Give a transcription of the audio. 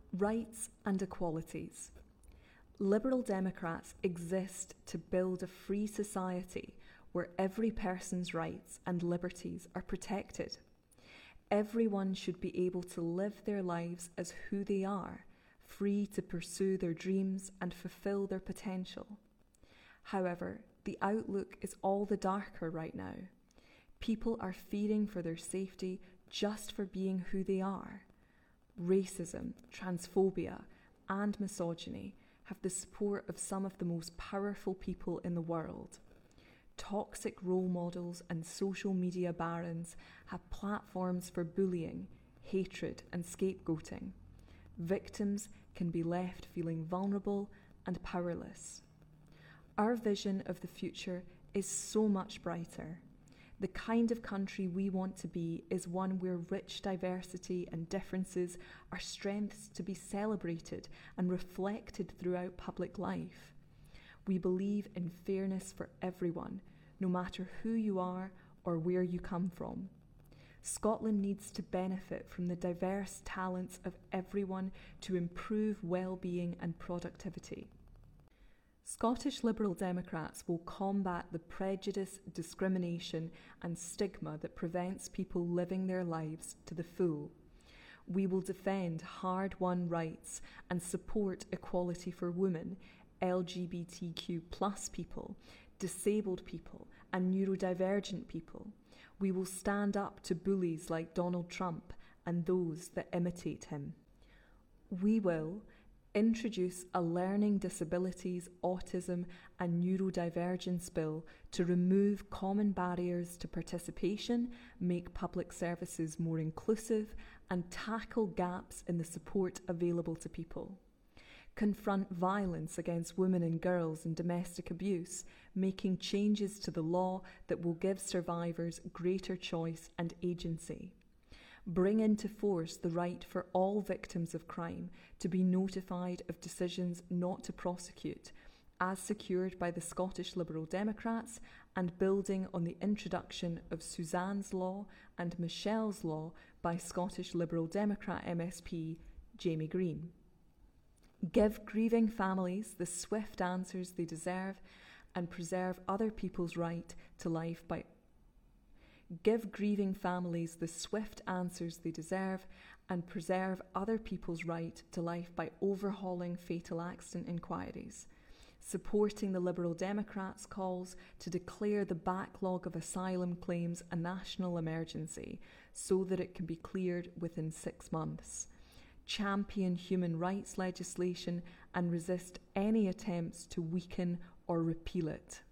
Rights and equalities. Liberal Democrats exist to build a free society where every person's rights and liberties are protected. Everyone should be able to live their lives as who they are, free to pursue their dreams and fulfill their potential. However, the outlook is all the darker right now. People are fearing for their safety just for being who they are. Racism, transphobia, and misogyny have the support of some of the most powerful people in the world. Toxic role models and social media barons have platforms for bullying, hatred, and scapegoating. Victims can be left feeling vulnerable and powerless. Our vision of the future is so much brighter. The kind of country we want to be is one where rich diversity and differences are strengths to be celebrated and reflected throughout public life. We believe in fairness for everyone, no matter who you are or where you come from. Scotland needs to benefit from the diverse talents of everyone to improve well-being and productivity. Scottish Liberal Democrats will combat the prejudice, discrimination and stigma that prevents people living their lives to the full. We will defend hard-won rights and support equality for women, LGBTQ+ people, disabled people and neurodivergent people. We will stand up to bullies like Donald Trump and those that imitate him. We will introduce a learning disabilities, autism and neurodivergence bill to remove common barriers to participation, make public services more inclusive and tackle gaps in the support available to people. Confront violence against women and girls and domestic abuse, making changes to the law that will give survivors greater choice and agency. Bring into force the right for all victims of crime to be notified of decisions not to prosecute, as secured by the Scottish Liberal Democrats and building on the introduction of Suzanne's Law and Michelle's Law by Scottish Liberal Democrat MSP Jamie Green. Give grieving families the swift answers they deserve and preserve other people's right to life by Give grieving families the swift answers they deserve and preserve other people's right to life by overhauling fatal accident inquiries. Supporting the Liberal Democrats' calls to declare the backlog of asylum claims a national emergency so that it can be cleared within 6 months. Champion human rights legislation and resist any attempts to weaken or repeal it.